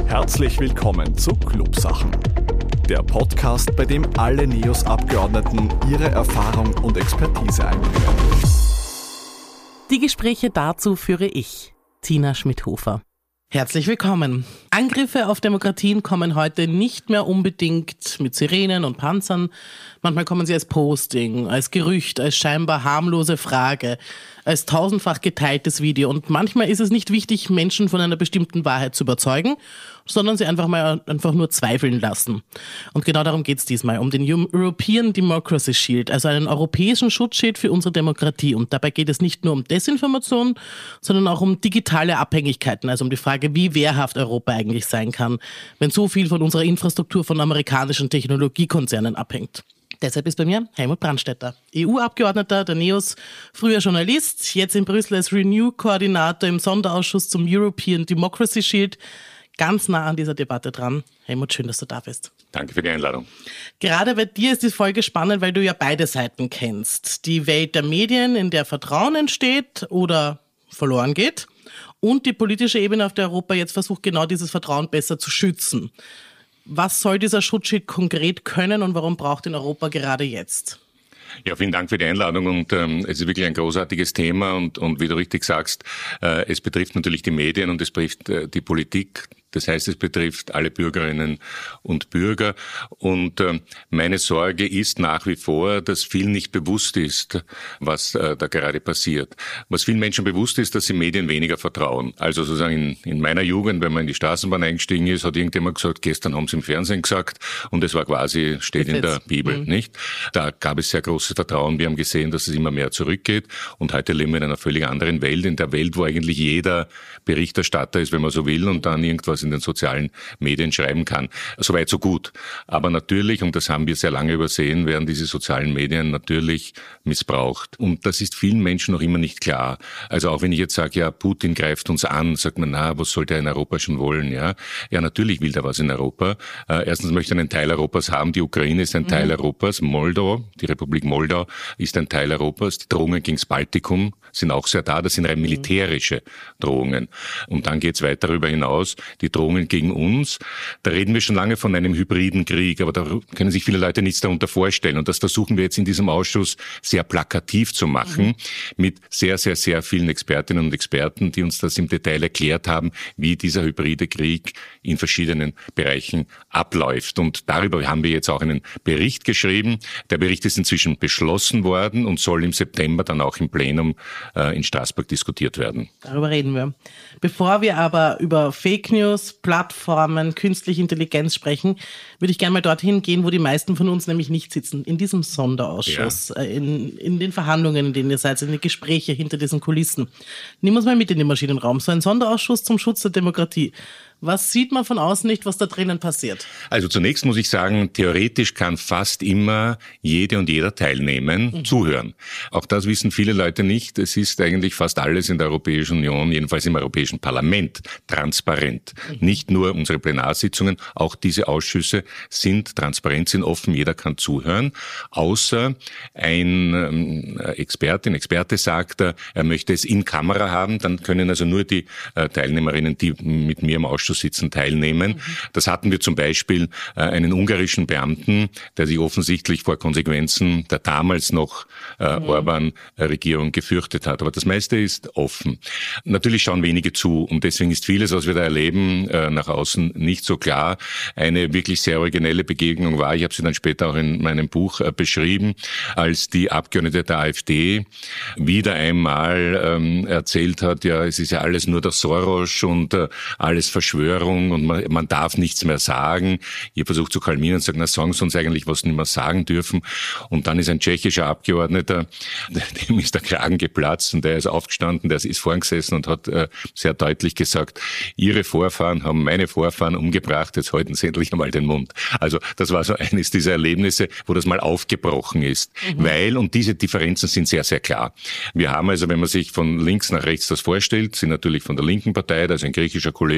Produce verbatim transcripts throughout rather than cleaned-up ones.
Herzlich willkommen zu Clubsachen, der Podcast, bei dem alle NEOS-Abgeordneten ihre Erfahrung und Expertise einbringen. Die Gespräche dazu führe ich, Tina Schmidhofer. Herzlich willkommen. Angriffe auf Demokratien kommen heute nicht mehr unbedingt mit Sirenen und Panzern. Manchmal kommen sie als Posting, als Gerücht, als scheinbar harmlose Frage, als tausendfach geteiltes Video. Und manchmal ist es nicht wichtig, Menschen von einer bestimmten Wahrheit zu überzeugen, sondern sie einfach mal einfach nur zweifeln lassen. Und genau darum geht es diesmal, um den European Democracy Shield, also einen europäischen Schutzschild für unsere Demokratie. Und dabei geht es nicht nur um Desinformation, sondern auch um digitale Abhängigkeiten, also um die Frage, wie wehrhaft Europa eigentlich sein kann, wenn so viel von unserer Infrastruktur von amerikanischen Technologiekonzernen abhängt. Deshalb ist bei mir Helmut Brandstätter, E U-Abgeordneter der NEOS, früher Journalist, jetzt in Brüssel als Renew-Koordinator im Sonderausschuss zum European Democracy Shield, ganz nah an dieser Debatte dran. Helmut, schön, dass du da bist. Danke für die Einladung. Gerade bei dir ist die Folge spannend, weil du ja beide Seiten kennst. Die Welt der Medien, in der Vertrauen entsteht oder verloren geht, und die politische Ebene, auf der Europa jetzt versucht, genau dieses Vertrauen besser zu schützen. Was soll dieser Schutzschild konkret können und warum braucht ihn Europa gerade jetzt? Ja, vielen Dank für die Einladung und ähm, es ist wirklich ein großartiges Thema und, und wie du richtig sagst, äh, es betrifft natürlich die Medien und es betrifft äh, die Politik. Das heißt, es betrifft alle Bürgerinnen und Bürger. Und äh, meine Sorge ist nach wie vor, dass vielen nicht bewusst ist, was äh, da gerade passiert. Was vielen Menschen bewusst ist, dass sie Medien weniger vertrauen. Also sozusagen in, in meiner Jugend, wenn man in die Straßenbahn eingestiegen ist, hat irgendjemand gesagt, gestern haben sie im Fernsehen gesagt und es war quasi, steht in der Bibel, mhm. nicht? Da gab es sehr großes Vertrauen. Wir haben gesehen, dass es immer mehr zurückgeht. Und heute leben wir in einer völlig anderen Welt, in der Welt, wo eigentlich jeder Berichterstatter ist, wenn man so will, und dann irgendwas in den sozialen Medien schreiben kann. Soweit so gut. Aber natürlich, und das haben wir sehr lange übersehen, werden diese sozialen Medien natürlich missbraucht. Und das ist vielen Menschen noch immer nicht klar. Also auch wenn ich jetzt sage, ja, Putin greift uns an, sagt man, na, was soll der in Europa schon wollen? Ja, ja, natürlich will der was in Europa. Äh, erstens möchte er einen Teil Europas haben. Die Ukraine ist ein mhm. Teil Europas. Moldau, die Republik Moldau ist ein Teil Europas. Die Drohungen gegen das Baltikum sind auch sehr da. Das sind rein militärische Drohungen. Und dann geht es weit darüber hinaus. Die Drohungen gegen uns. Da reden wir schon lange von einem hybriden Krieg, aber da können sich viele Leute nichts darunter vorstellen. Und das versuchen wir jetzt in diesem Ausschuss sehr plakativ zu machen, mhm. mit sehr, sehr, sehr vielen Expertinnen und Experten, die uns das im Detail erklärt haben, wie dieser hybride Krieg in verschiedenen Bereichen abläuft. Und darüber haben wir jetzt auch einen Bericht geschrieben. Der Bericht ist inzwischen beschlossen worden und soll im September dann auch im Plenum äh, in Straßburg diskutiert werden. Darüber reden wir. Bevor wir aber über Fake News, Plattformen, künstliche Intelligenz sprechen, würde ich gerne mal dorthin gehen, wo die meisten von uns nämlich nicht sitzen, in diesem Sonderausschuss, ja. in, in den Verhandlungen, in denen ihr seid, in den Gesprächen hinter diesen Kulissen. Nimm uns mal mit in den Maschinenraum, so ein Sonderausschuss zum Schutz der Demokratie. Was sieht man von außen nicht, was da drinnen passiert? Also zunächst muss ich sagen, theoretisch kann fast immer jede und jeder teilnehmen, mhm. zuhören. Auch das wissen viele Leute nicht. Es ist eigentlich fast alles in der Europäischen Union, jedenfalls im Europäischen Parlament, transparent. Mhm. Nicht nur unsere Plenarsitzungen, auch diese Ausschüsse sind transparent, sind offen, jeder kann zuhören. Außer ein ähm, Expertin, Experte sagt, er, er möchte es in Kamera haben, dann können also nur die äh, Teilnehmerinnen, die mit mir im Ausschuss sitzen, teilnehmen. Mhm. Das hatten wir zum Beispiel äh, einen ungarischen Beamten, der sich offensichtlich vor Konsequenzen der damals noch äh, mhm. Orban-Regierung gefürchtet hat. Aber das meiste ist offen. Natürlich schauen wenige zu und deswegen ist vieles, was wir da erleben, äh, nach außen nicht so klar. Eine wirklich sehr originelle Begegnung war, ich habe sie dann später auch in meinem Buch äh, beschrieben, als die Abgeordnete der AfD wieder einmal ähm, erzählt hat, ja, es ist ja alles nur der Soros und äh, alles Verschwörung und man, man darf nichts mehr sagen. Ich habe versucht zu kalmieren und sagen, na, sagen Sie uns eigentlich, was Sie nicht mehr sagen dürfen. Und dann ist ein tschechischer Abgeordneter, dem ist der Kragen geplatzt und der ist aufgestanden, der ist vorn gesessen und hat äh, sehr deutlich gesagt, Ihre Vorfahren haben meine Vorfahren umgebracht, jetzt halten Sie endlich einmal den Mund. Also das war so eines dieser Erlebnisse, wo das mal aufgebrochen ist. Mhm. Weil, und diese Differenzen sind sehr, sehr klar. Wir haben also, wenn man sich von links nach rechts das vorstellt, sind natürlich von der linken Partei, da ist ein griechischer Kollege,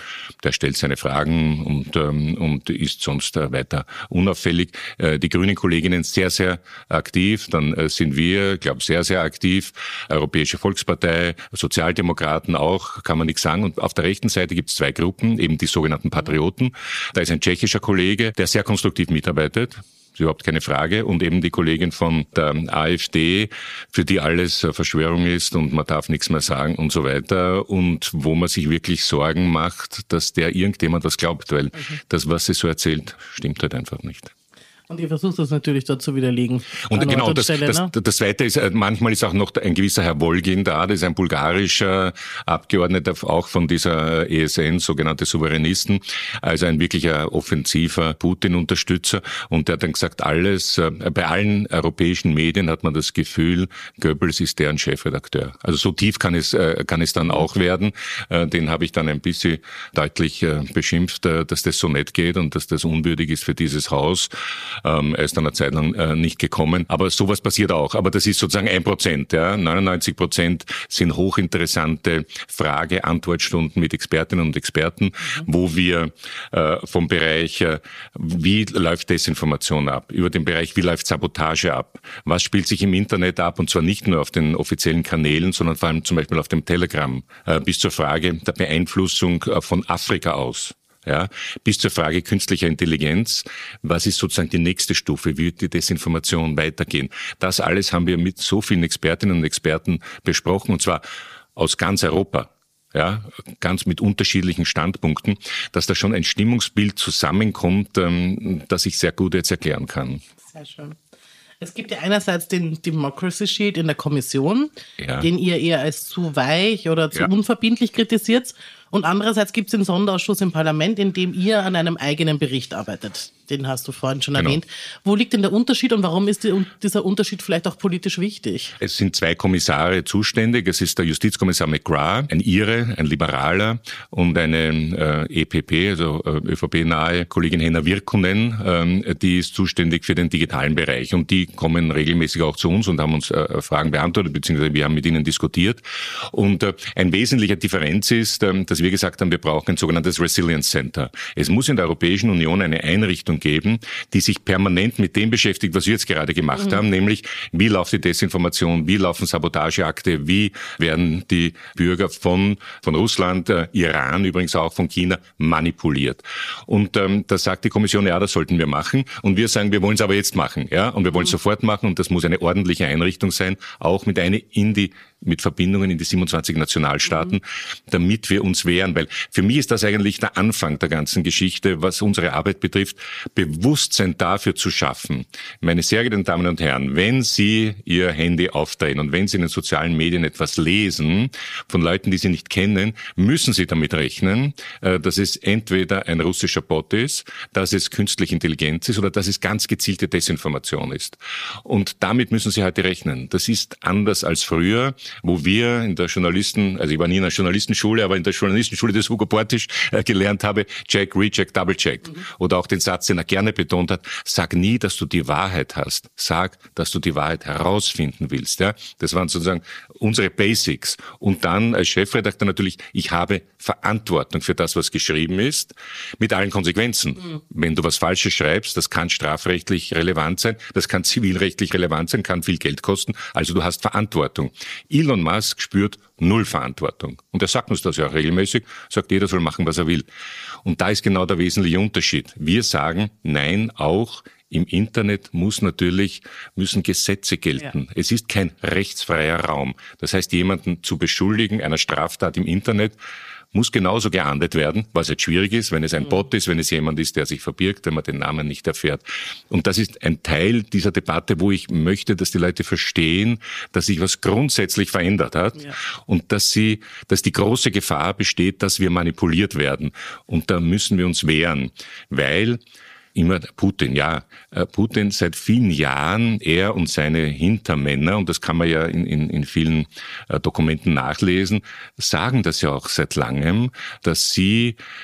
Der stellt seine Fragen und, ähm, und ist sonst äh, weiter unauffällig. Äh, die grünen Kolleginnen sehr, sehr aktiv. Dann äh, sind wir, glaube sehr, sehr aktiv. Europäische Volkspartei, Sozialdemokraten auch, kann man nichts sagen. Und auf der rechten Seite gibt es zwei Gruppen, eben die sogenannten Patrioten. Da ist ein tschechischer Kollege, der sehr konstruktiv mitarbeitet. Ist überhaupt keine Frage. Und eben die Kollegin von der AfD, für die alles Verschwörung ist und man darf nichts mehr sagen und so weiter. Und wo man sich wirklich Sorgen macht, dass der irgendjemand was glaubt, weil okay. das, was sie so erzählt, stimmt halt einfach nicht. Und ihr versucht das natürlich dort zu widerlegen. Und genau, das, Stelle, das, ne? das Zweite ist, manchmal ist auch noch ein gewisser Herr Wolgin da, das ist ein bulgarischer Abgeordneter, auch von dieser E S N, sogenannte Souveränisten, also ein wirklicher offensiver Putin-Unterstützer. Und der hat dann gesagt, alles, bei allen europäischen Medien hat man das Gefühl, Goebbels ist deren Chefredakteur. Also so tief kann es, kann es dann auch werden. Den habe ich dann ein bisschen deutlich beschimpft, dass das so nicht geht und dass das unwürdig ist für dieses Haus. Ähm, er ist dann eine Zeit lang äh, nicht gekommen. Aber sowas passiert auch. Aber das ist sozusagen ein Prozent. Ja. neunundneunzig Prozent sind hochinteressante Frage-Antwortstunden mit Expertinnen und Experten, mhm. wo wir äh, vom Bereich, äh, wie läuft Desinformation ab, über den Bereich, wie läuft Sabotage ab, was spielt sich im Internet ab, und zwar nicht nur auf den offiziellen Kanälen, sondern vor allem zum Beispiel auf dem Telegram, äh, bis zur Frage der Beeinflussung äh, von Afrika aus. Ja, bis zur Frage künstlicher Intelligenz. Was ist sozusagen die nächste Stufe? Wie wird die Desinformation weitergehen? Das alles haben wir mit so vielen Expertinnen und Experten besprochen, und zwar aus ganz Europa. Ja, ganz mit unterschiedlichen Standpunkten, dass da schon ein Stimmungsbild zusammenkommt, ähm, das ich sehr gut jetzt erklären kann. Sehr schön. Es gibt ja einerseits den Democracy Shield in der Kommission, ja. den ihr eher als zu weich oder zu ja. unverbindlich kritisiert. Und andererseits gibt es den Sonderausschuss im Parlament, in dem ihr an einem eigenen Bericht arbeitet. Den hast du vorhin schon genau. erwähnt. Wo liegt denn der Unterschied und warum ist die, dieser Unterschied vielleicht auch politisch wichtig? Es sind zwei Kommissare zuständig. Es ist der Justizkommissar McGrath, ein Ire, ein Liberaler, und eine äh, E P P, also äh, ÖVP-nahe Kollegin Henna Virkkunen, ähm, die ist zuständig für den digitalen Bereich. Und die kommen regelmäßig auch zu uns und haben uns äh, Fragen beantwortet, beziehungsweise wir haben mit ihnen diskutiert. Und äh, ein wesentlicher Differenz ist, äh, dass wir gesagt haben, wir brauchen ein sogenanntes Resilience Center. Es muss in der Europäischen Union eine Einrichtung geben, die sich permanent mit dem beschäftigt, was wir jetzt gerade gemacht mhm. haben, nämlich wie läuft die Desinformation, wie laufen Sabotageakte, wie werden die Bürger von von Russland, äh, Iran, übrigens auch von China manipuliert. Und ähm, da sagt die Kommission, ja, das sollten wir machen. Und wir sagen, wir wollen es aber jetzt machen, ja, und wir wollen es mhm. sofort machen, und das muss eine ordentliche Einrichtung sein, auch mit eine in die mit Verbindungen in die siebenundzwanzig Nationalstaaten, mhm. damit wir uns wehren. Weil für mich ist das eigentlich der Anfang der ganzen Geschichte, was unsere Arbeit betrifft, Bewusstsein dafür zu schaffen. Meine sehr geehrten Damen und Herren, wenn Sie Ihr Handy aufdrehen und wenn Sie in den sozialen Medien etwas lesen von Leuten, die Sie nicht kennen, müssen Sie damit rechnen, dass es entweder ein russischer Bot ist, dass es künstliche Intelligenz ist oder dass es ganz gezielte Desinformation ist. Und damit müssen Sie heute rechnen. Das ist anders als früher, wo wir in der Journalisten, also ich war nie in der Journalistenschule, aber in der Journalistenschule des Hugo Portisch äh, gelernt habe, check, recheck, double check. Mhm. Oder auch den Satz, den er gerne betont hat, sag nie, dass du die Wahrheit hast. Sag, dass du die Wahrheit herausfinden willst. Ja, das waren sozusagen unsere Basics. Und dann als Chefredakteur natürlich, ich habe Verantwortung für das, was geschrieben ist, mit allen Konsequenzen. Mhm. Wenn du was Falsches schreibst, das kann strafrechtlich relevant sein, das kann zivilrechtlich relevant sein, kann viel Geld kosten. Also du hast Verantwortung. Elon Musk spürt null Verantwortung. Und er sagt uns das ja auch regelmäßig, sagt, jeder soll machen, was er will. Und da ist genau der wesentliche Unterschied. Wir sagen, nein, auch im Internet muss natürlich, müssen Gesetze gelten. Ja. Es ist kein rechtsfreier Raum. Das heißt, jemanden zu beschuldigen einer Straftat im Internet muss genauso geahndet werden, was jetzt schwierig ist, wenn es ein Bot ist, wenn es jemand ist, der sich verbirgt, wenn man den Namen nicht erfährt. Und das ist ein Teil dieser Debatte, wo ich möchte, dass die Leute verstehen, dass sich was grundsätzlich verändert hat, ja. und dass sie, dass die große Gefahr besteht, dass wir manipuliert werden. Und da müssen wir uns wehren, weil immer Putin, ja. Putin seit vielen Jahren, er und seine Hintermänner, und das kann man ja in, in, in vielen Dokumenten nachlesen, sagen das ja auch seit langem, dass sie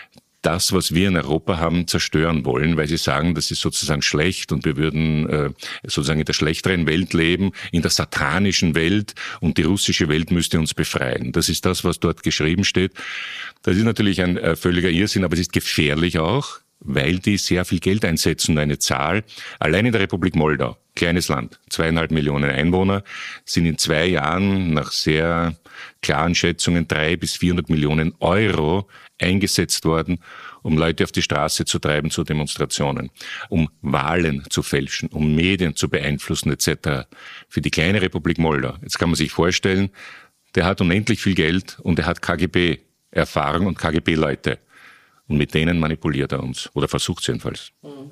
das, was wir in Europa haben, zerstören wollen, weil sie sagen, das ist sozusagen schlecht und wir würden äh, sozusagen in der schlechteren Welt leben, in der satanischen Welt, und die russische Welt müsste uns befreien. Das ist das, was dort geschrieben steht. Das ist natürlich ein äh, völliger Irrsinn, aber es ist gefährlich auch, weil die sehr viel Geld einsetzen. Eine Zahl, allein in der Republik Moldau, kleines Land, zweieinhalb Millionen Einwohner, sind in zwei Jahren nach sehr klaren Schätzungen drei bis vierhundert Millionen Euro eingesetzt worden, um Leute auf die Straße zu treiben zu Demonstrationen, um Wahlen zu fälschen, um Medien zu beeinflussen et cetera. Für die kleine Republik Moldau. Jetzt kann man sich vorstellen, der hat unendlich viel Geld und er hat K G B-Erfahrung und K G B-Leute. Und mit denen manipuliert er uns. Oder versucht es jedenfalls.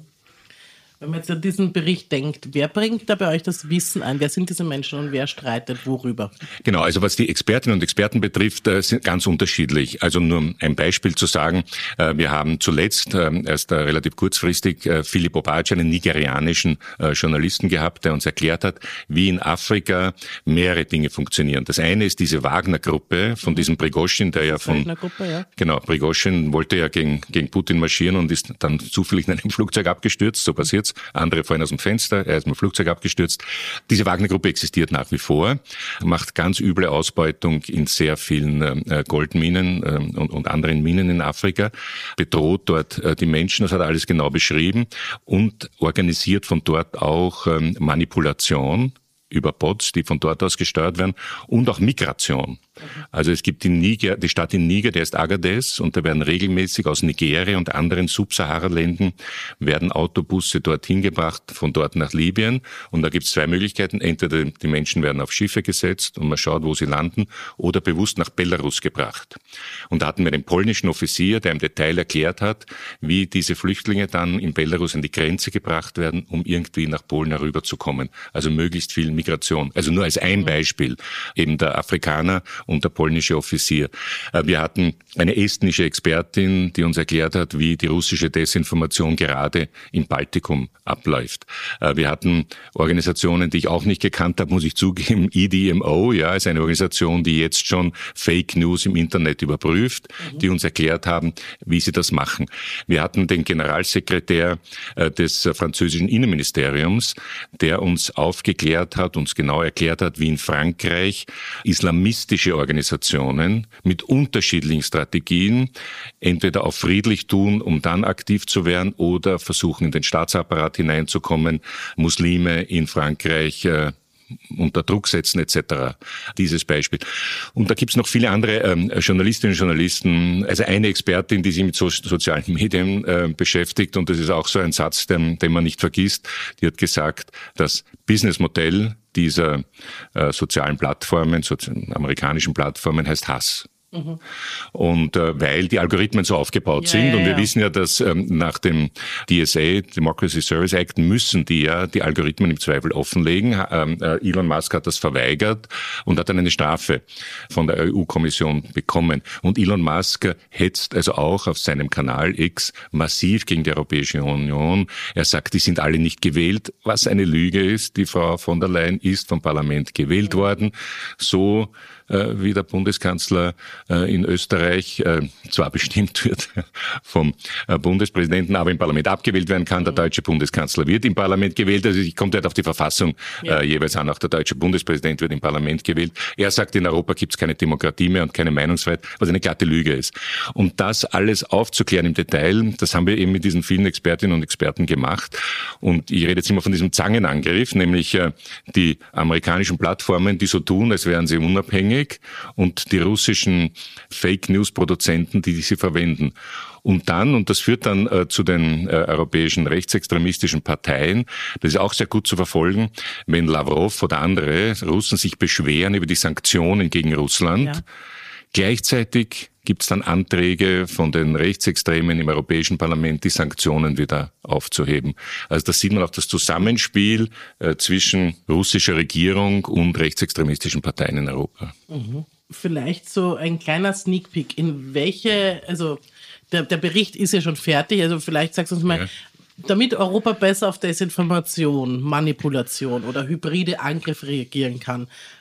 Wenn man jetzt an diesen Bericht denkt, wer bringt da bei euch das Wissen ein? Wer sind diese Menschen und wer streitet worüber? Genau, also was die Expertinnen und Experten betrifft, sind ganz unterschiedlich. Also nur um ein Beispiel zu sagen, wir haben zuletzt, erst relativ kurzfristig, Philipp Obadj, einen nigerianischen Journalisten gehabt, der uns erklärt hat, wie in Afrika mehrere Dinge funktionieren. Das eine ist diese Wagner-Gruppe von diesem Prigozhin, der ja von... Wagner-Gruppe, ja. Genau, Prigozhin wollte ja gegen, gegen Putin marschieren und ist dann zufällig in einem Flugzeug abgestürzt, so passiert's. Andere fallen aus dem Fenster, er ist mit dem Flugzeug abgestürzt. Diese Wagner-Gruppe existiert nach wie vor, macht ganz üble Ausbeutung in sehr vielen äh, Goldminen äh, und, und anderen Minen in Afrika, bedroht dort äh, die Menschen, das hat er alles genau beschrieben, und organisiert von dort auch ähm, Manipulation über Bots, die von dort aus gesteuert werden, und auch Migration. Also es gibt in Niger, die Stadt in Niger, der ist Agadez, und da werden regelmäßig aus Nigeria und anderen Subsahara-Ländern werden Autobusse dorthin gebracht, von dort nach Libyen. Und da gibt es zwei Möglichkeiten. Entweder die Menschen werden auf Schiffe gesetzt und man schaut, wo sie landen, oder bewusst nach Belarus gebracht. Und da hatten wir den polnischen Offizier, der im Detail erklärt hat, wie diese Flüchtlinge dann in Belarus an die Grenze gebracht werden, um irgendwie nach Polen herüberzukommen. Also möglichst viel Migration. Also nur als ein Beispiel, eben der Afrikaner und der polnische Offizier. Wir hatten eine estnische Expertin, die uns erklärt hat, wie die russische Desinformation gerade im Baltikum abläuft. Wir hatten Organisationen, die ich auch nicht gekannt habe, muss ich zugeben, I D M O, ja, ist eine Organisation, die jetzt schon Fake News im Internet überprüft, mhm. die uns erklärt haben, wie sie das machen. Wir hatten den Generalsekretär des französischen Innenministeriums, der uns aufgeklärt hat, uns genau erklärt hat, wie in Frankreich islamistische Organisationen mit unterschiedlichen Strategien entweder auf friedlich tun, um dann aktiv zu werden, oder versuchen, in den Staatsapparat hineinzukommen, Muslime in Frankreich äh, unter Druck setzen et cetera. Dieses Beispiel. Und da gibt's noch viele andere ähm, Journalistinnen und Journalisten. Also eine Expertin, die sich mit so sozialen Medien äh, beschäftigt, und das ist auch so ein Satz, den, den man nicht vergisst, die hat gesagt, das Businessmodell dieser äh, sozialen Plattformen, so, amerikanischen Plattformen, heißt Hass. Mhm. Und äh, weil die Algorithmen so aufgebaut ja, sind, ja, und wir ja. wissen ja, dass ähm, nach dem D S A, Democracy Service Act, müssen die ja die Algorithmen im Zweifel offenlegen. Ähm, äh, Elon Musk hat das verweigert und hat dann eine Strafe von der E U-Kommission bekommen. Und Elon Musk hetzt also auch auf seinem Kanal X massiv gegen die Europäische Union. Er sagt, die sind alle nicht gewählt, was eine Lüge ist. Die Frau von der Leyen ist vom Parlament gewählt mhm. worden. So äh, wie der Bundeskanzler äh, in Österreich äh, zwar bestimmt wird vom äh, Bundespräsidenten, aber im Parlament abgewählt werden kann. Der deutsche Bundeskanzler wird im Parlament gewählt. Also es kommt halt auf die Verfassung ja. äh, jeweils an. Auch der deutsche Bundespräsident wird im Parlament gewählt. Er sagt, in Europa gibt es keine Demokratie mehr und keine Meinungsfreiheit, was eine glatte Lüge ist. Und das alles aufzuklären im Detail, das haben wir eben mit diesen vielen Expertinnen und Experten gemacht. Und ich rede jetzt immer von diesem Zangenangriff, nämlich äh, die amerikanischen Plattformen, die so tun, als wären sie unabhängig, und die russischen Fake-News-Produzenten, die sie verwenden. Und dann, und das führt dann äh, zu den äh, europäischen rechtsextremistischen Parteien, das ist auch sehr gut zu verfolgen, wenn Lavrov oder andere Russen sich beschweren über die Sanktionen gegen Russland. Ja. Gleichzeitig gibt es dann Anträge von den Rechtsextremen im Europäischen Parlament, die Sanktionen wieder aufzuheben. Also da sieht man auch das Zusammenspiel äh, zwischen russischer Regierung und rechtsextremistischen Parteien in Europa. Mhm. Vielleicht so ein kleiner Sneak Peek. In welche, also der, der Bericht ist ja schon fertig, also vielleicht sagst du uns mal, ja. damit Europa besser auf Desinformation, Manipulation oder hybride Angriffe reagieren kann,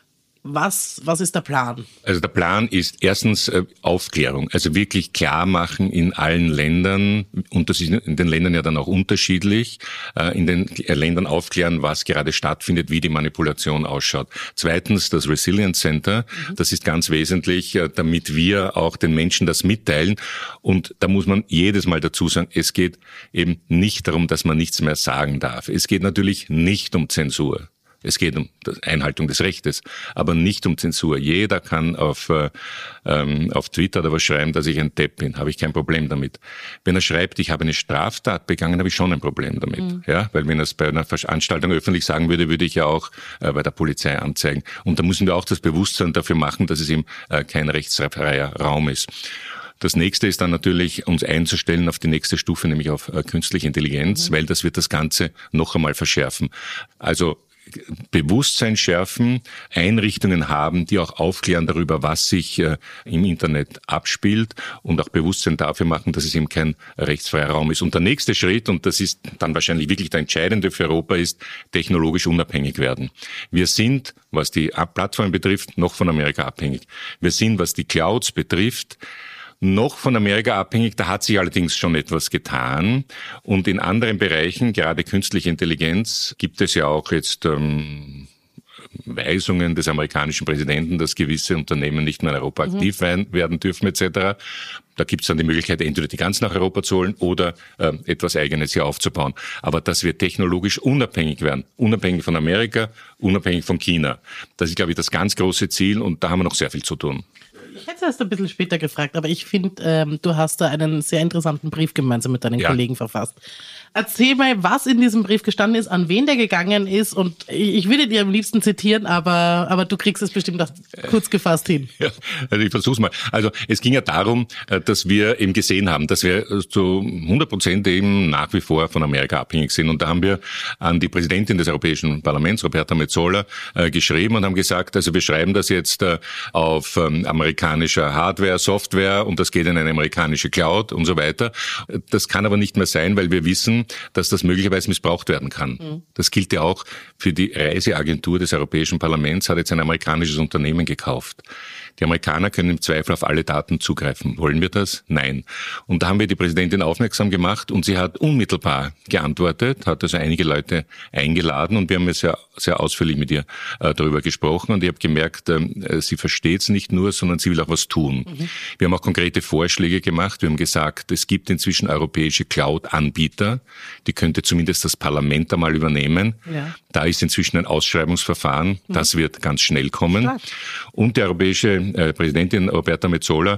Was, was ist der Plan? Also der Plan ist erstens äh, Aufklärung, also wirklich klar machen in allen Ländern, und das ist in den Ländern ja dann auch unterschiedlich, äh, in den Ländern aufklären, was gerade stattfindet, wie die Manipulation ausschaut. Zweitens das Resilience Center, mhm. das ist ganz wesentlich, äh, damit wir auch den Menschen das mitteilen, und da muss man jedes Mal dazu sagen, es geht eben nicht darum, dass man nichts mehr sagen darf. Es geht natürlich nicht um Zensur. Es geht um die Einhaltung des Rechtes, aber nicht um Zensur. Jeder kann auf, äh, ähm, auf Twitter oder was schreiben, dass ich ein Depp bin. Habe ich kein Problem damit. Wenn er schreibt, ich habe eine Straftat begangen, habe ich schon ein Problem damit. Mhm. Ja, weil wenn er es bei einer Veranstaltung öffentlich sagen würde, würde ich ja auch äh, bei der Polizei anzeigen. Und da müssen wir auch das Bewusstsein dafür machen, dass es eben äh, kein rechtsfreier Raum ist. Das nächste ist dann natürlich, uns einzustellen auf die nächste Stufe, nämlich auf äh, künstliche Intelligenz, mhm. weil das wird das Ganze noch einmal verschärfen. Also Bewusstsein schärfen, Einrichtungen haben, die auch aufklären darüber, was sich äh, im Internet abspielt, und auch Bewusstsein dafür machen, dass es eben kein rechtsfreier Raum ist. Und der nächste Schritt, und das ist dann wahrscheinlich wirklich der entscheidende für Europa, ist technologisch unabhängig werden. Wir sind, was die Plattformen betrifft, noch von Amerika abhängig. Wir sind, was die Clouds betrifft, noch von Amerika abhängig. Da hat sich allerdings schon etwas getan. Und in anderen Bereichen, gerade künstliche Intelligenz, gibt es ja auch jetzt ähm, Weisungen des amerikanischen Präsidenten, dass gewisse Unternehmen nicht mehr in Europa mhm. aktiv werden dürfen et cetera. Da gibt es dann die Möglichkeit, entweder die ganz nach Europa zu holen oder äh, etwas Eigenes hier aufzubauen. Aber dass wir technologisch unabhängig werden, unabhängig von Amerika, unabhängig von China. Das ist, glaube ich, das ganz große Ziel, und da haben wir noch sehr viel zu tun. Ich hätte es ein bisschen später gefragt, aber ich finde, ähm, du hast da einen sehr interessanten Brief gemeinsam mit deinen ja. Kollegen verfasst. Erzähl mal, was in diesem Brief gestanden ist, an wen der gegangen ist, und ich, ich würde dir am liebsten zitieren, aber, aber du kriegst es bestimmt auch kurz gefasst hin. Ja, also ich versuch's mal. Also es ging ja darum, dass wir eben gesehen haben, dass wir zu hundert Prozent eben nach wie vor von Amerika abhängig sind, und da haben wir an die Präsidentin des Europäischen Parlaments, Roberta Metsola, äh, geschrieben und haben gesagt, also wir schreiben das jetzt äh, auf ähm, amerikanischer Hardware, Software, und das geht in eine amerikanische Cloud und so weiter. Das kann aber nicht mehr sein, weil wir wissen, dass das möglicherweise missbraucht werden kann. Mhm. Das gilt ja auch für die Reiseagentur des Europäischen Parlaments, hat jetzt ein amerikanisches Unternehmen gekauft. Die Amerikaner können im Zweifel auf alle Daten zugreifen. Wollen wir das? Nein. Und da haben wir die Präsidentin aufmerksam gemacht, und sie hat unmittelbar geantwortet, hat also einige Leute eingeladen, und wir haben ja sehr, sehr ausführlich mit ihr äh, darüber gesprochen, und ich habe gemerkt, äh, sie versteht es nicht nur, sondern sie will auch was tun. Mhm. Wir haben auch konkrete Vorschläge gemacht. Wir haben gesagt, es gibt inzwischen europäische Cloud-Anbieter, die könnte zumindest das Parlament einmal übernehmen. Ja. Da ist inzwischen ein Ausschreibungsverfahren, mhm. das wird ganz schnell kommen. Klar. Und die europäische äh, Präsidentin Roberta Metsola,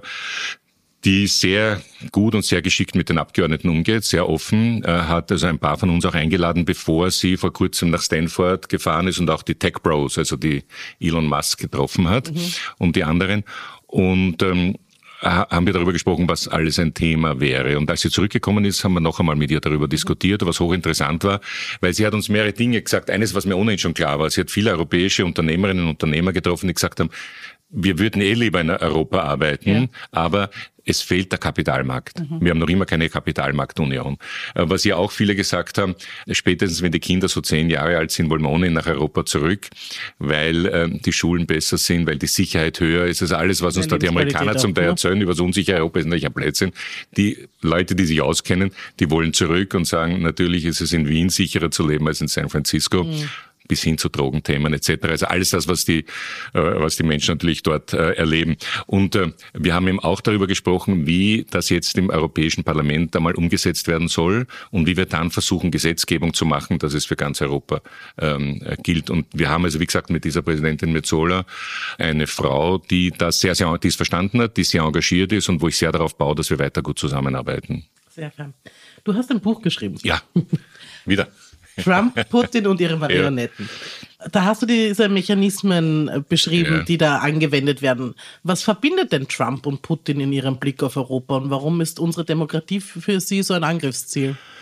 die sehr gut und sehr geschickt mit den Abgeordneten umgeht, sehr offen, äh, hat also ein paar von uns auch eingeladen, bevor sie vor kurzem nach Stanford gefahren ist und auch die Tech Bros, also die Elon Musk, getroffen hat mhm. und die anderen. Und ähm, haben wir darüber gesprochen, was alles ein Thema wäre. Und als sie zurückgekommen ist, haben wir noch einmal mit ihr darüber diskutiert, was hochinteressant war, weil sie hat uns mehrere Dinge gesagt. Eines, was mir ohnehin schon klar war, sie hat viele europäische Unternehmerinnen und Unternehmer getroffen, die gesagt haben, wir würden eh lieber in Europa arbeiten, ja. aber es fehlt der Kapitalmarkt. Mhm. Wir haben noch immer keine Kapitalmarktunion. Was ja auch viele gesagt haben, spätestens wenn die Kinder so zehn Jahre alt sind, wollen wir ohnehin nach Europa zurück, weil äh, die Schulen besser sind, weil die Sicherheit höher ist. Also alles, was uns da die Amerikaner zum Teil erzählen über das unsichere Europa, ist natürlich ein Blödsinn. Die Leute, die sich auskennen, die wollen zurück und sagen, natürlich ist es in Wien sicherer zu leben als in San Francisco. Mhm. bis hin zu Drogenthemen et cetera. Also alles das, was die, was die Menschen natürlich dort erleben. Und wir haben eben auch darüber gesprochen, wie das jetzt im Europäischen Parlament einmal umgesetzt werden soll und wie wir dann versuchen, Gesetzgebung zu machen, dass es für ganz Europa ähm, gilt. Und wir haben also, wie gesagt, mit dieser Präsidentin Metsola eine Frau, die das sehr, sehr, die es verstanden hat, die sehr engagiert ist und wo ich sehr darauf baue, dass wir weiter gut zusammenarbeiten. Sehr fair. Du hast ein Buch geschrieben. Ja, wieder. Trump, Putin und ihre Marionetten. Ja. Da hast du diese Mechanismen beschrieben, ja. die da angewendet werden. Was verbindet denn Trump und Putin in ihrem Blick auf Europa und warum ist unsere Demokratie für sie so ein Angriffsziel?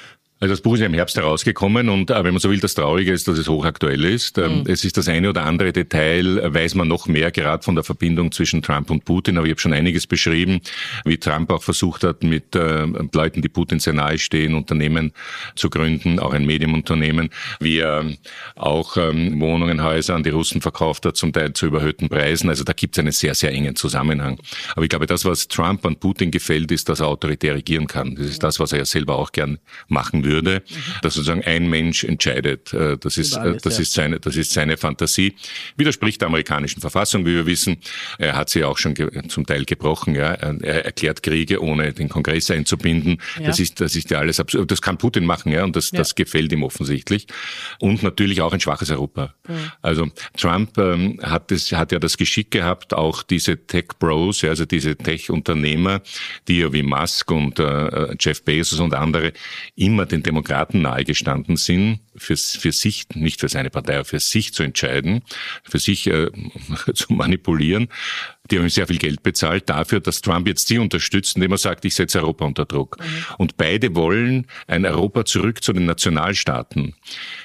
Also das Buch ist ja im Herbst herausgekommen und wenn man so will, das Traurige ist, dass es hochaktuell ist. Mhm. Es ist das eine oder andere Detail, weiß man noch mehr, gerade von der Verbindung zwischen Trump und Putin. Aber ich habe schon einiges beschrieben, wie Trump auch versucht hat, mit äh, Leuten, die Putin sehr nahe stehen, Unternehmen zu gründen, auch ein Medienunternehmen, wie er auch ähm, Wohnungen, Häuser an die Russen verkauft hat, zum Teil zu überhöhten Preisen. Also da gibt es einen sehr, sehr engen Zusammenhang. Aber ich glaube, das, was Trump an Putin gefällt, ist, dass er autoritär regieren kann. Das ist das, was er ja selber auch gern machen würde. Würde, dass sozusagen ein Mensch entscheidet. Das ist, alles, das ja. ist seine, das ist seine Fantasie. Widerspricht der amerikanischen Verfassung, wie wir wissen. Er hat sie auch schon ge- zum Teil gebrochen. Ja. Er erklärt Kriege, ohne den Kongress einzubinden. Ja. Das ist, das ist ja alles absurd. Das kann Putin machen, ja, und das, ja. das gefällt ihm offensichtlich. Und natürlich auch ein schwaches Europa. Ja. Also Trump ähm, hat es, hat ja das Geschick gehabt, auch diese Tech-Bros, ja, also diese Tech-Unternehmer, die ja wie Musk und äh, Jeff Bezos und andere immer den Demokraten nahegestanden sind, für, für sich, nicht für seine Partei, aber für sich zu entscheiden, für sich äh, zu manipulieren. Die haben sehr viel Geld bezahlt dafür, dass Trump jetzt sie unterstützt, indem er sagt, ich setze Europa unter Druck. Mhm. Und beide wollen ein Europa zurück zu den Nationalstaaten.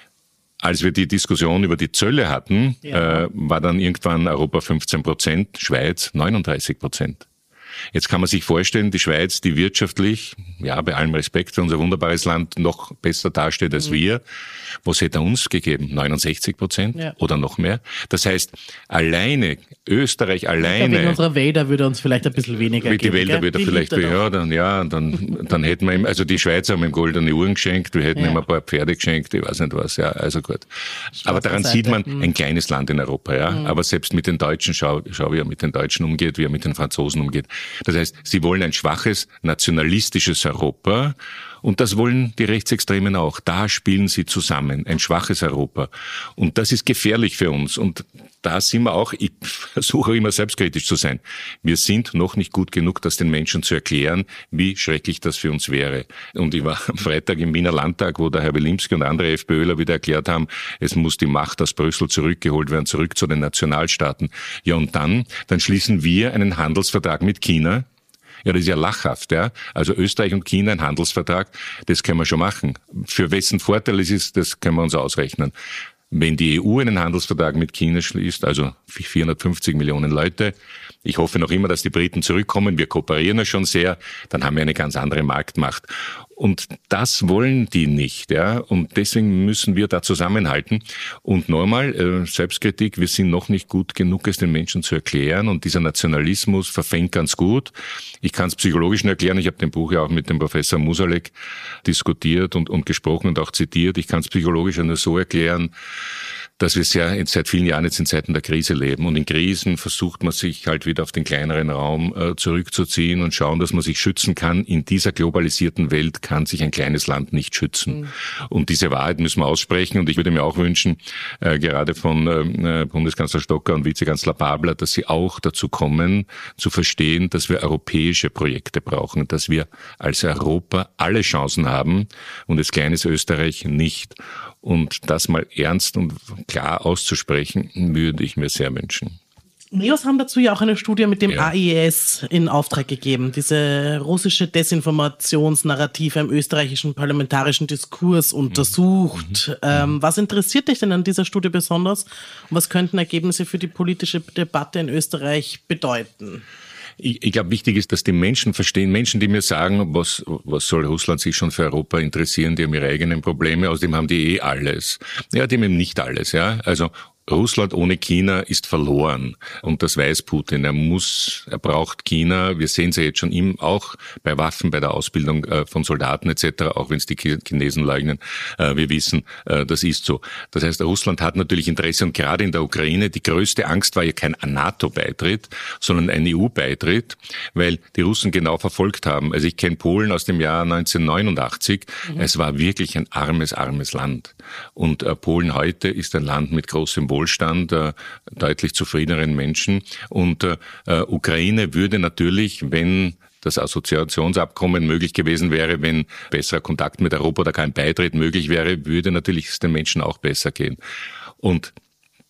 Als wir die Diskussion über die Zölle hatten, ja. äh, war dann irgendwann Europa fünfzehn Prozent, Schweiz neununddreißig Prozent. Jetzt kann man sich vorstellen, die Schweiz, die wirtschaftlich, ja, bei allem Respekt für unser wunderbares Land, noch besser dasteht als mhm. wir. Was hätte er uns gegeben? neunundsechzig Prozent ja. oder noch mehr? Das heißt, alleine, Österreich alleine. Ja, wegen unserer Wälder würde uns vielleicht ein bisschen weniger mit geben. Die Wälder würde er vielleicht, ja, dann, ja, dann, dann hätten wir ihm, also die Schweizer haben ihm goldene Uhren geschenkt, wir hätten ja. ihm ein paar Pferde geschenkt, ich weiß nicht was, ja, also gut. Aber daran Seite. sieht man, mhm. ein kleines Land in Europa, ja. Mhm. Aber selbst mit den Deutschen, schau, schau, wie er mit den Deutschen umgeht, wie er mit den Franzosen umgeht. Das heißt, sie wollen ein schwaches, nationalistisches Europa und das wollen die Rechtsextremen auch. Da spielen sie zusammen, ein schwaches Europa. Und das ist gefährlich für uns. Und da sind wir auch, ich versuche immer selbstkritisch zu sein, wir sind noch nicht gut genug, das den Menschen zu erklären, wie schrecklich das für uns wäre. Und ich war am Freitag im Wiener Landtag, wo der Herr Wilimski und andere FPÖler wieder erklärt haben, es muss die Macht aus Brüssel zurückgeholt werden, zurück zu den Nationalstaaten. Ja, und dann, dann schließen wir einen Handelsvertrag mit China. Ja, das ist ja lachhaft, ja. Also Österreich und China, ein Handelsvertrag, das können wir schon machen. Für wessen Vorteil es ist, das können wir uns ausrechnen. Wenn die E U einen Handelsvertrag mit China schließt, also vierhundertfünfzig Millionen Leute, ich hoffe noch immer, dass die Briten zurückkommen, wir kooperieren ja schon sehr, dann haben wir eine ganz andere Marktmacht. Und das wollen die nicht, ja. Und deswegen müssen wir da zusammenhalten. Und nochmal, äh, Selbstkritik, wir sind noch nicht gut genug, es den Menschen zu erklären. Und dieser Nationalismus verfängt ganz gut. Ich kann es psychologisch nur erklären. Ich habe dem Buch ja auch mit dem Professor Musalek diskutiert und, und gesprochen und auch zitiert. Ich kann es psychologisch ja nur so erklären, dass wir sehr, seit vielen Jahren jetzt in Zeiten der Krise leben. Und in Krisen versucht man sich halt wieder auf den kleineren Raum äh, zurückzuziehen und schauen, dass man sich schützen kann. In dieser globalisierten Welt kann sich ein kleines Land nicht schützen. Mhm. Und diese Wahrheit müssen wir aussprechen. Und ich würde mir auch wünschen, äh, gerade von äh, Bundeskanzler Stocker und Vizekanzler Babler, dass sie auch dazu kommen, zu verstehen, dass wir europäische Projekte brauchen, dass wir als Europa alle Chancen haben und als kleines Österreich nicht. Und das mal ernst und klar auszusprechen, würde ich mir sehr wünschen. NEOS haben dazu ja auch eine Studie mit dem ja. A I S in Auftrag gegeben, diese russische Desinformationsnarrative im österreichischen parlamentarischen Diskurs untersucht. Mhm. Ähm, was interessiert dich denn an dieser Studie besonders und was könnten Ergebnisse für die politische Debatte in Österreich bedeuten? Ich, ich glaube, wichtig ist, dass die Menschen verstehen, Menschen, die mir sagen, was, was soll Russland sich schon für Europa interessieren, die haben ihre eigenen Probleme, außerdem haben die eh alles. Ja, die haben eben nicht alles, ja. Also, Russland ohne China ist verloren. Und das weiß Putin. Er muss, er braucht China. Wir sehen es ja jetzt schon ihm auch bei Waffen, bei der Ausbildung von Soldaten et cetera, auch wenn es die Chinesen leugnen. Wir wissen, das ist so. Das heißt, Russland hat natürlich Interesse und gerade in der Ukraine, die größte Angst war ja kein NATO-Beitritt, sondern ein E U-Beitritt, weil die Russen genau verfolgt haben. Also ich kenne Polen aus dem Jahr neunzehnhundertneunundachtzig. Mhm. Es war wirklich ein armes, armes Land. Und Polen heute ist ein Land mit großem Wohlstand. Wohlstand, äh, deutlich zufriedeneren Menschen. Und äh, Ukraine würde natürlich, wenn das Assoziationsabkommen möglich gewesen wäre, wenn besserer Kontakt mit Europa oder kein Beitritt möglich wäre, würde natürlich es den Menschen auch besser gehen. Und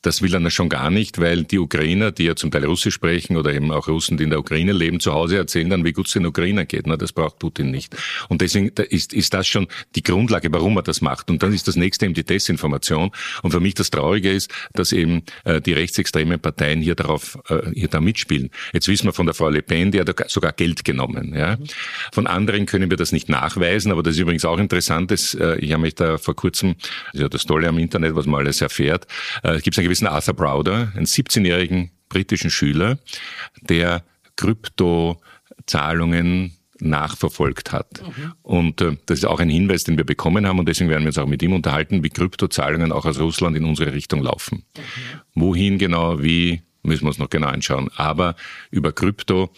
das will er schon gar nicht, weil die Ukrainer, die ja zum Teil Russisch sprechen oder eben auch Russen, die in der Ukraine leben, zu Hause erzählen dann, wie gut es den Ukrainern geht. Na, das braucht Putin nicht. Und deswegen ist, ist das schon die Grundlage, warum er das macht. Und dann ist das nächste eben die Desinformation. Und für mich das Traurige ist, dass eben äh, die rechtsextremen Parteien hier darauf, äh, hier da mitspielen. Jetzt wissen wir von der Frau Le Pen, die hat sogar Geld genommen. Ja. Von anderen können wir das nicht nachweisen, aber das ist übrigens auch interessant. Das, äh, ich habe mich da vor kurzem, das ist ja das Tolle am Internet, was man alles erfährt, äh, es gibt einen gewissen Arthur Browder, einen siebzehnjährigen britischen Schüler, der Kryptozahlungen nachverfolgt hat. Mhm. Und äh, das ist auch ein Hinweis, den wir bekommen haben, und deswegen werden wir uns auch mit ihm unterhalten, wie Kryptozahlungen auch aus Russland in unsere Richtung laufen. Mhm. Wohin genau, wie, müssen wir uns noch genau anschauen. Aber über Krypto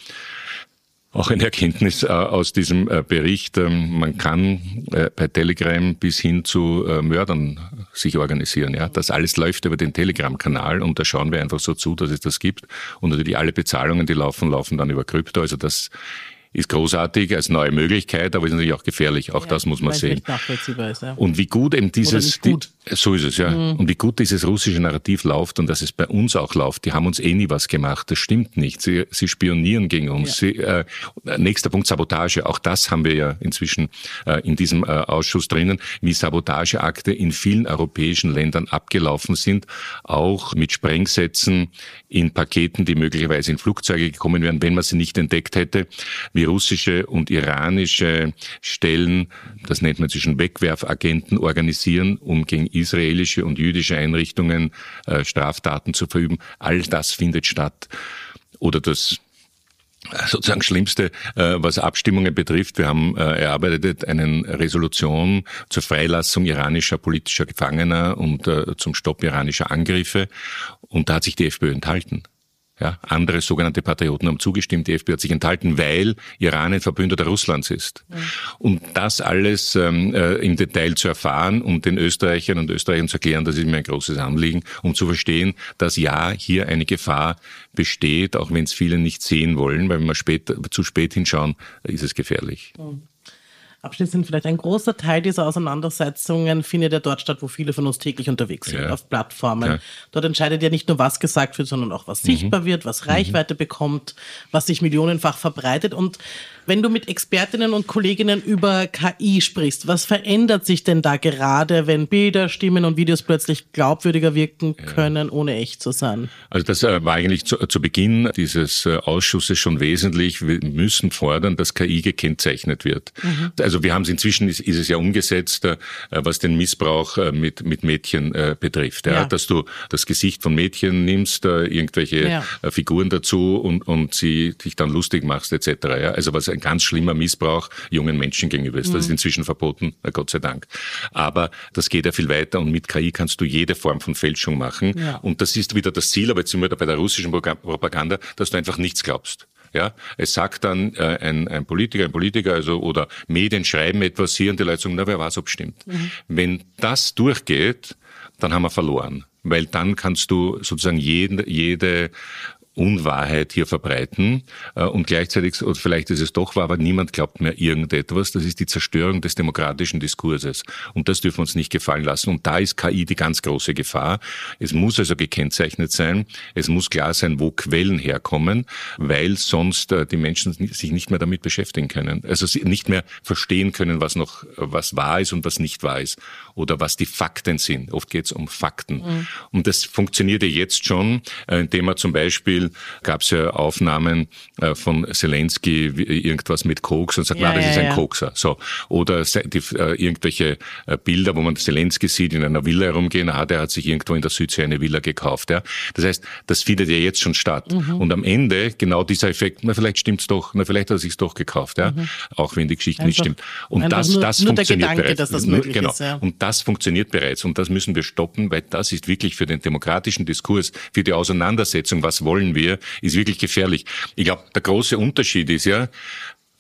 auch eine Erkenntnis äh, aus diesem äh, Bericht, ähm, man kann äh, bei Telegram bis hin zu äh, Mördern sich organisieren. Ja, das alles läuft über den Telegram-Kanal, und da schauen wir einfach so zu, dass es das gibt. Und natürlich alle Bezahlungen, die laufen, laufen dann über Krypto. Also das ist großartig als neue Möglichkeit, aber ist natürlich auch gefährlich. Auch ja, das muss man sehen. Nicht nachvollziehbar ist, ja. Und wie gut eben dieses, gut. Die, so ist es, ja. Mhm. Und wie gut dieses russische Narrativ läuft und dass es bei uns auch läuft. Die haben uns eh nie was gemacht. Das stimmt nicht. Sie, sie spionieren gegen uns. Ja. Sie, äh, nächster Punkt, Sabotage. Auch das haben wir ja inzwischen äh, in diesem äh, Ausschuss drinnen, wie Sabotageakte in vielen europäischen Ländern abgelaufen sind. Auch mit Sprengsätzen in Paketen, die möglicherweise in Flugzeuge gekommen wären, wenn man sie nicht entdeckt hätte. Wie russische und iranische Stellen, das nennt man zwischen Wegwerfagenten, organisieren, um gegen israelische und jüdische Einrichtungen äh, Straftaten zu verüben. All das findet statt. Oder das sozusagen Schlimmste, äh, was Abstimmungen betrifft. Wir haben äh, erarbeitet eine Resolution zur Freilassung iranischer politischer Gefangener und äh, zum Stopp iranischer Angriffe. Und da hat sich die FPÖ enthalten. Ja, andere sogenannte Patrioten haben zugestimmt, die FPÖ hat sich enthalten, weil Iran ein Verbündeter Russlands ist. Ja. Und das alles ähm, äh, im Detail zu erfahren und den Österreichern und Österreichern zu erklären, das ist mir ein großes Anliegen, um zu verstehen, dass ja, hier eine Gefahr besteht, auch wenn es viele nicht sehen wollen, weil wenn wir später, zu spät hinschauen, ist es gefährlich. Ja. Abschließend vielleicht ein großer Teil dieser Auseinandersetzungen findet ja dort statt, wo viele von uns täglich unterwegs sind, ja. auf Plattformen. Ja. Dort entscheidet ja nicht nur, was gesagt wird, sondern auch, was mhm. sichtbar wird, was Reichweite mhm. bekommt, was sich millionenfach verbreitet. Und wenn du mit Expertinnen und Kolleginnen über K I sprichst, was verändert sich denn da gerade, wenn Bilder, Stimmen und Videos plötzlich glaubwürdiger wirken können, ja. ohne echt zu sein? Also das äh, war eigentlich zu, zu Beginn dieses äh, Ausschusses schon wesentlich. Wir müssen fordern, dass K I gekennzeichnet wird. Mhm. Also wir haben es inzwischen, ist, ist es ja umgesetzt, äh, was den Missbrauch äh, mit, mit Mädchen äh, betrifft. Ja? Ja. Dass du das Gesicht von Mädchen nimmst, äh, irgendwelche ja. äh, Figuren dazu und, und sie dich dann lustig machst et cetera. Ja? Also was ein ganz schlimmer Missbrauch jungen Menschen gegenüber ist. Das mhm. ist inzwischen verboten, Gott sei Dank. Aber das geht ja viel weiter, und mit K I kannst du jede Form von Fälschung machen. Ja. Und das ist wieder das Ziel, aber jetzt sind wir da bei der russischen Propaganda, dass du einfach nichts glaubst. Ja, es sagt dann äh, ein, ein Politiker, ein Politiker, also oder Medien schreiben etwas hier und die Leute sagen, na, wer weiß, ob es stimmt. Mhm. Wenn das durchgeht, dann haben wir verloren, weil dann kannst du sozusagen jede, jede Unwahrheit hier verbreiten und gleichzeitig, oder vielleicht ist es doch wahr, aber niemand glaubt mehr irgendetwas. Das ist die Zerstörung des demokratischen Diskurses, und das dürfen wir uns nicht gefallen lassen. Und da ist K I die ganz große Gefahr. Es muss also gekennzeichnet sein, es muss klar sein, wo Quellen herkommen, weil sonst die Menschen sich nicht mehr damit beschäftigen können, also nicht mehr verstehen können, was noch was wahr ist und was nicht wahr ist oder was die Fakten sind. Oft geht es um Fakten. Mhm. Und das funktioniert ja jetzt schon, indem man zum Beispiel gab es ja Aufnahmen äh, von Zelensky, irgendwas mit Koks, und sagt, ja, na, das ja, ist ein ja. Kokser. So. Oder die, äh, irgendwelche äh, Bilder, wo man Zelensky sieht, in einer Villa herumgehen, ah, der hat sich irgendwo in der Südsee eine Villa gekauft. Ja. Das heißt, das findet ja jetzt schon statt. Mhm. Und am Ende genau dieser Effekt, na, vielleicht stimmt's doch, na, vielleicht hat er sich's doch gekauft, ja, mhm. auch wenn die Geschichte einfach, nicht stimmt. Und das, nur, das nur funktioniert der Gedanke, bereits. Dass das nur, möglich genau. ist, ja. Und das funktioniert bereits, und das müssen wir stoppen, weil das ist wirklich für den demokratischen Diskurs, für die Auseinandersetzung, was wollen wir, ist wirklich gefährlich. Ich glaube, der große Unterschied ist ja,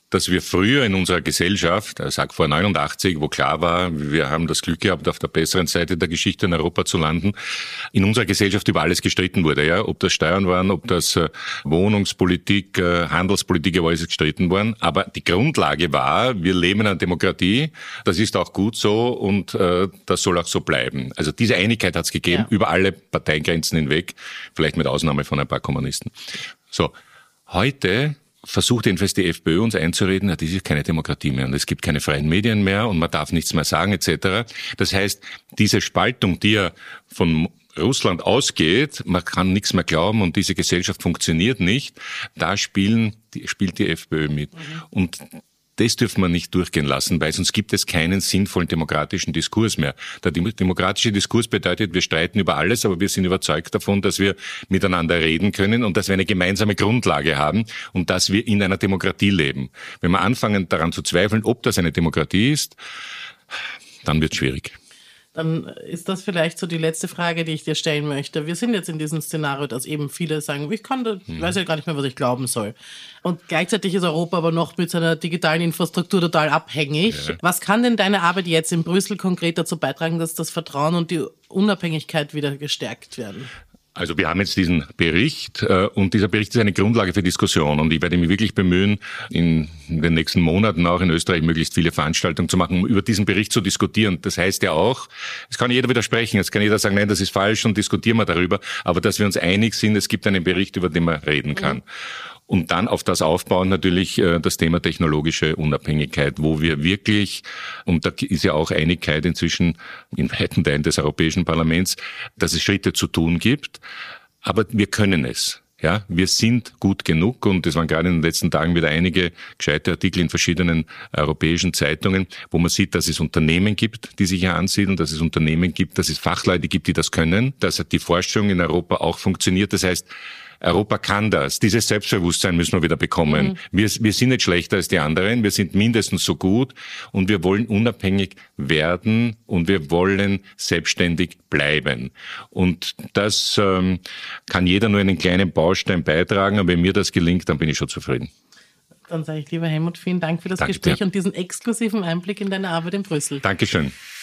dass wir früher in unserer Gesellschaft, ich sag vor neunundachtzig, wo klar war, wir haben das Glück gehabt, auf der besseren Seite der Geschichte in Europa zu landen, in unserer Gesellschaft über alles gestritten wurde, ja, ob das Steuern waren, ob das äh, Wohnungspolitik, äh, Handelspolitik, über alles gestritten worden. Aber die Grundlage war, wir leben in einer Demokratie, das ist auch gut so und äh, das soll auch so bleiben. Also diese Einigkeit hat es gegeben, ja, über alle Parteigrenzen hinweg, vielleicht mit Ausnahme von ein paar Kommunisten. So, heute versucht jedenfalls die FPÖ uns einzureden, ja, das ist keine Demokratie mehr und es gibt keine freien Medien mehr und man darf nichts mehr sagen et cetera. Das heißt, diese Spaltung, die ja von Russland ausgeht, man kann nichts mehr glauben und diese Gesellschaft funktioniert nicht, da spielen, die, spielt die FPÖ mit. Mhm. Und das dürfen wir nicht durchgehen lassen, weil sonst gibt es keinen sinnvollen demokratischen Diskurs mehr. Der demokratische Diskurs bedeutet, wir streiten über alles, aber wir sind überzeugt davon, dass wir miteinander reden können und dass wir eine gemeinsame Grundlage haben und dass wir in einer Demokratie leben. Wenn wir anfangen daran zu zweifeln, ob das eine Demokratie ist, dann wird es schwierig. Dann ist das vielleicht so die letzte Frage, die ich dir stellen möchte. Wir sind jetzt in diesem Szenario, dass eben viele sagen, ich kann, da, ich weiß ja gar nicht mehr, was ich glauben soll. Und gleichzeitig ist Europa aber noch mit seiner digitalen Infrastruktur total abhängig. Ja. Was kann denn deine Arbeit jetzt in Brüssel konkret dazu beitragen, dass das Vertrauen und die Unabhängigkeit wieder gestärkt werden? Also wir haben jetzt diesen Bericht äh, und dieser Bericht ist eine Grundlage für Diskussion und ich werde mich wirklich bemühen, in den nächsten Monaten auch in Österreich möglichst viele Veranstaltungen zu machen, um über diesen Bericht zu diskutieren. Das heißt ja auch, es kann jeder widersprechen, es kann jeder sagen, nein, das ist falsch und diskutieren wir darüber, aber dass wir uns einig sind, es gibt einen Bericht, über den man reden kann. Mhm. Und dann auf das aufbauen natürlich äh, das Thema technologische Unabhängigkeit, wo wir wirklich, und da ist ja auch Einigkeit inzwischen in weiten Teilen des Europäischen Parlaments, dass es Schritte zu tun gibt, aber wir können es. Ja, wir sind gut genug und es waren gerade in den letzten Tagen wieder einige gescheite Artikel in verschiedenen europäischen Zeitungen, wo man sieht, dass es Unternehmen gibt, die sich hier ansiedeln, dass es Unternehmen gibt, dass es Fachleute gibt, die das können, dass die Forschung in Europa auch funktioniert. Das heißt, Europa kann das. Dieses Selbstbewusstsein müssen wir wieder bekommen. Mhm. Wir, wir sind nicht schlechter als die anderen, wir sind mindestens so gut und wir wollen unabhängig werden und wir wollen selbstständig bleiben. Und das ähm, kann jeder nur einen kleinen Baustein beitragen, aber wenn mir das gelingt, dann bin ich schon zufrieden. Dann sage ich, lieber Helmut, vielen Dank für das Danke Gespräch dir. Und diesen exklusiven Einblick in deine Arbeit in Brüssel. Dankeschön.